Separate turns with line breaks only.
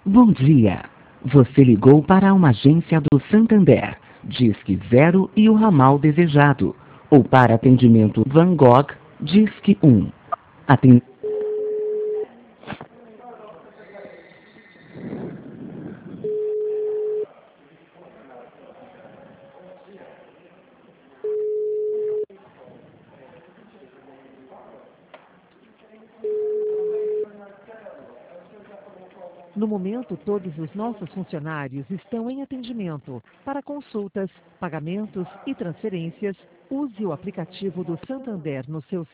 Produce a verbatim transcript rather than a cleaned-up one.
Bom dia. Você ligou para uma agência do Santander. Disque zero e o ramal desejado. Ou para atendimento Van Gogh, Disque um. Aten...
No momento, todos os nossos funcionários estão em atendimento. Para consultas, pagamentos e transferências, use o aplicativo do Santander no seu